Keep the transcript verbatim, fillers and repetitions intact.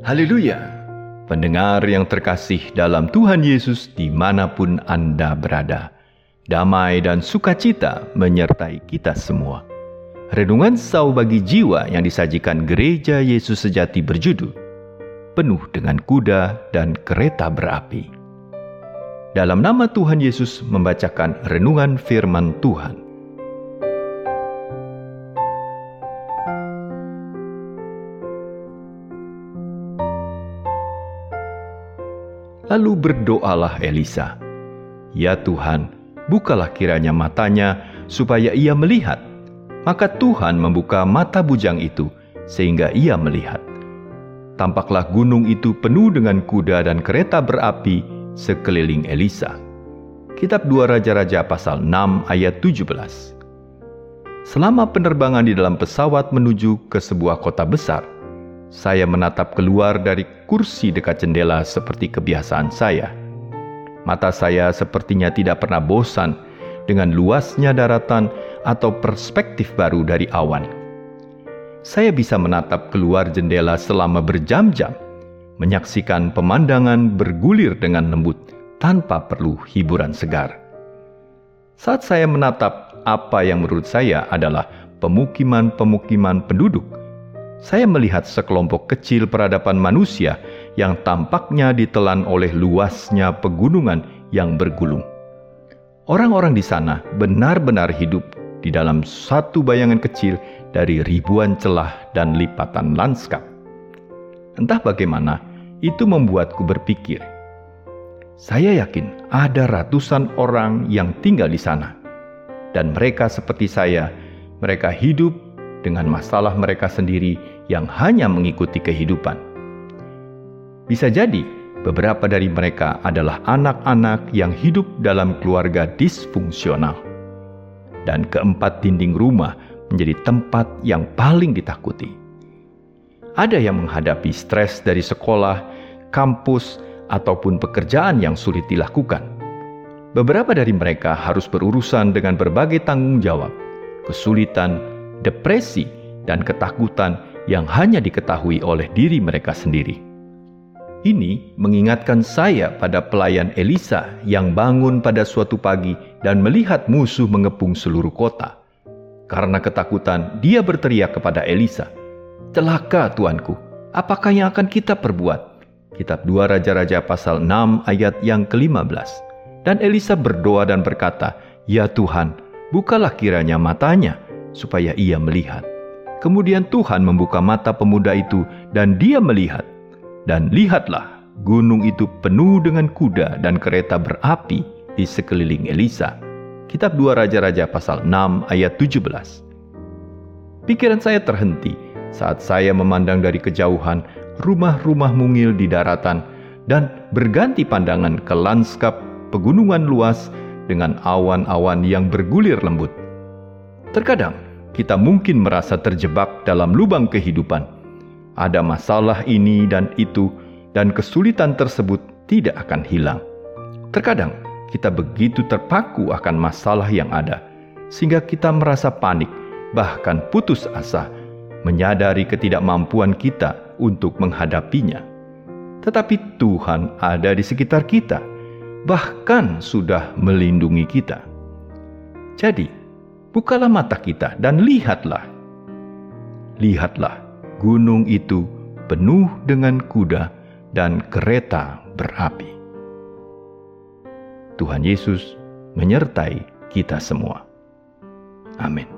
Haleluya! Pendengar yang terkasih dalam Tuhan Yesus dimanapun Anda berada, damai dan sukacita menyertai kita semua. Renungan Sau bagi Jiwa yang disajikan Gereja Yesus Sejati berjudul Penuh dengan Kuda dan Kereta Berapi. Dalam nama Tuhan Yesus membacakan renungan firman Tuhan. Lalu berdoalah Elisa, "Ya Tuhan, bukalah kiranya matanya supaya ia melihat." Maka Tuhan membuka mata bujang itu sehingga ia melihat. Tampaklah gunung itu penuh dengan kuda dan kereta berapi sekeliling Elisa. Kitab dua Raja-Raja pasal enam ayat tujuh belas. Selama penerbangan di dalam pesawat menuju ke sebuah kota besar, saya menatap keluar dari kursi dekat jendela seperti kebiasaan saya. Mata saya sepertinya tidak pernah bosan dengan luasnya daratan atau perspektif baru dari awan. Saya bisa menatap keluar jendela selama berjam-jam, menyaksikan pemandangan bergulir dengan lembut tanpa perlu hiburan segar. Saat saya menatap apa yang menurut saya adalah pemukiman-pemukiman penduduk, saya melihat sekelompok kecil peradaban manusia yang tampaknya ditelan oleh luasnya pegunungan yang bergulung. Orang-orang di sana benar-benar hidup di dalam satu bayangan kecil dari ribuan celah dan lipatan lanskap. Entah bagaimana, itu membuatku berpikir, saya yakin ada ratusan orang yang tinggal di sana. Dan mereka seperti saya, mereka hidup dengan masalah mereka sendiri yang hanya mengikuti kehidupan. Bisa jadi beberapa dari mereka adalah anak-anak yang hidup dalam keluarga disfungsional. Dan keempat dinding rumah menjadi tempat yang paling ditakuti. Ada yang menghadapi stres dari sekolah, kampus, ataupun pekerjaan yang sulit dilakukan. Beberapa dari mereka harus berurusan dengan berbagai tanggung jawab, kesulitan, depresi, dan ketakutan yang hanya diketahui oleh diri mereka sendiri. Ini mengingatkan saya pada pelayan Elisa yang bangun pada suatu pagi dan melihat musuh mengepung seluruh kota. Karena ketakutan, dia berteriak kepada Elisa, "Celaka tuanku, apakah yang akan kita perbuat?" Kitab dua Raja-Raja pasal enam ayat yang kelima belas. Dan Elisa berdoa dan berkata, "Ya Tuhan, bukalah kiranya matanya supaya ia melihat." Kemudian Tuhan membuka mata pemuda itu dan dia melihat. Dan lihatlah, gunung itu penuh dengan kuda dan kereta berapi di sekeliling Elisa. Kitab dua Raja-Raja pasal enam ayat tujuh belas. Pikiran saya terhenti saat saya memandang dari kejauhan rumah-rumah mungil di daratan dan berganti pandangan ke lanskap pegunungan luas dengan awan-awan yang bergulir lembut. Terkadang kita mungkin merasa terjebak dalam lubang kehidupan. Ada masalah ini dan itu, dan kesulitan tersebut tidak akan hilang. Terkadang kita begitu terpaku akan masalah yang ada, sehingga kita merasa panik, bahkan putus asa, menyadari ketidakmampuan kita untuk menghadapinya. Tetapi Tuhan ada di sekitar kita, bahkan sudah melindungi kita. Jadi, bukalah mata kita dan lihatlah. Lihatlah, gunung itu penuh dengan kuda dan kereta berapi. Tuhan Yesus menyertai kita semua. Amin.